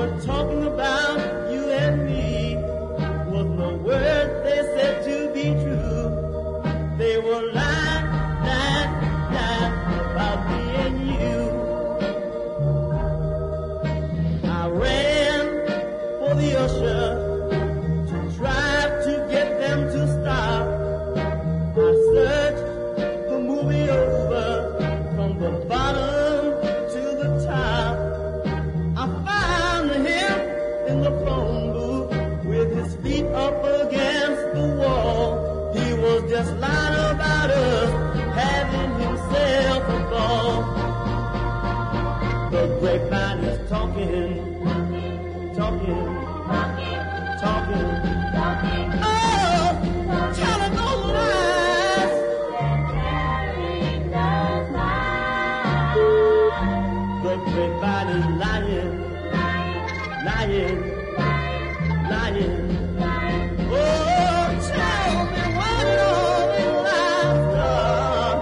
were talking about you and me. Was no word they said to be true. They were lying about me and you. I ran for the usher to try to get them to stop. I searched the movie over from the bottom to the top. I found him in the phone booth with his feet up against the wall. He was just lying about us having himself a ball. The grapevine is talking, talking. Oh, telling those lies. The grapevine is lying. Oh, tell me what all these lies are.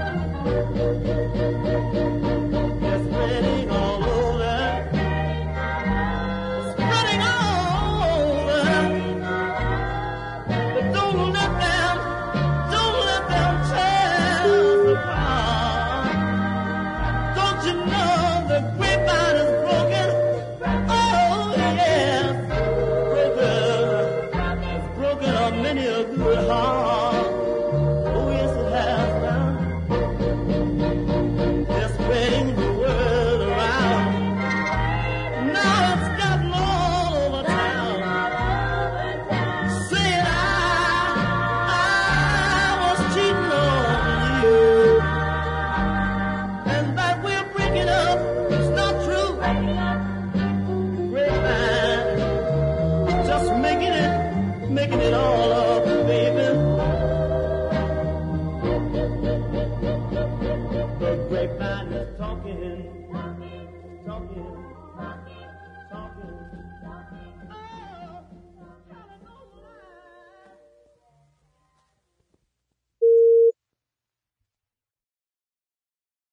They're spreading all over. Spreading all over. But don't let them tell us apart. Don't you know the grapevine is broken? Oh, yes, broken up many a good heart. Oh, yes, it has now. They're spreading the word around. Now it's gotten all over town. Saying I was cheating on you, and that we're breaking up. It's not true. Grapevine, just making it all up, baby. The grapevine is talking.